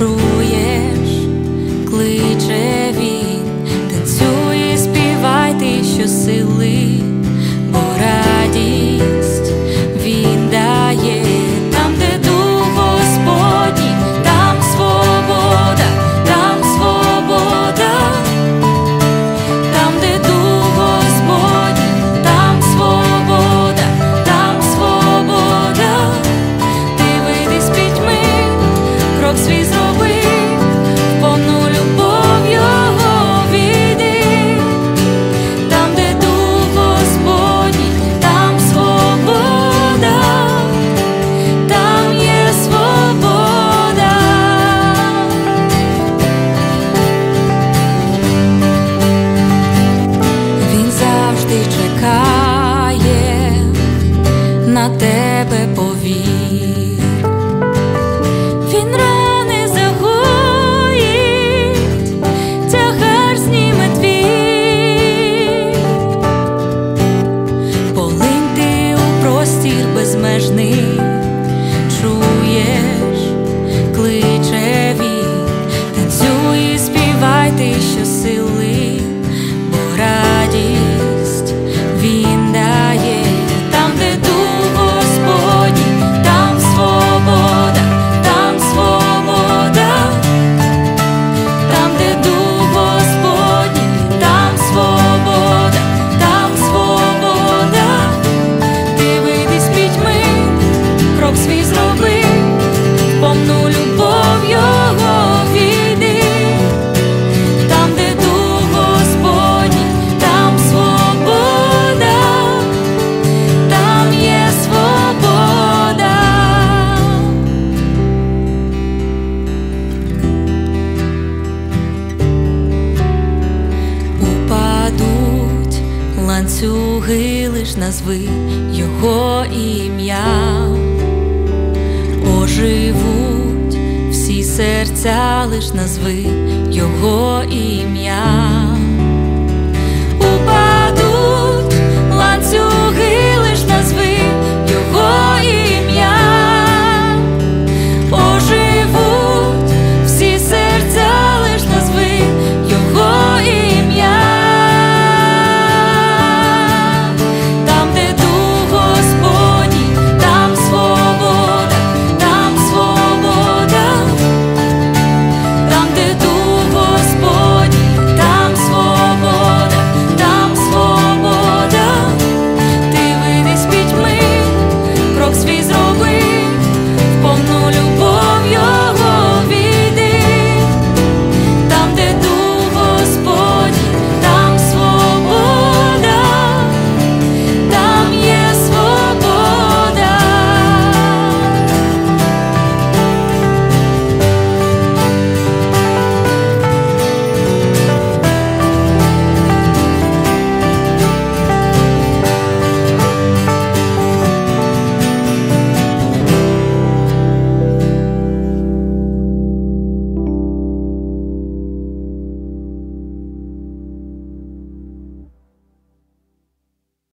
Чуєш, кличе він, танцюй, співай ти щосили, бо радість він дає. Там, де Дух Господній, там свобода, там свобода. Там, де Дух Господній, там свобода, там свобода. Ти вийди з пітьми, крок свій зроби, в повну любов Його війди. Там, де Дух Господній, там свобода, там є свобода. Він завжди чекає на тебе, повір. Він рани загоїть, тягар зніме твій. Полинь ти у простір безмежний, чуєш, кличе він, танцюй, співай ти щосили, бо радість він дає. Там, де Дух Господній, там свобода, там свобода. Там, де Дух Господній, там свобода, там свобода. Ти вийди з пітьми, крок свій зроби, в повну любов Його війди. Там, де Дух Господній, там свобода, там є свобода. Упадуть ланцюги, лиш назви Його ім'я. Оживуть всі серця, лиш назви Його ім'я.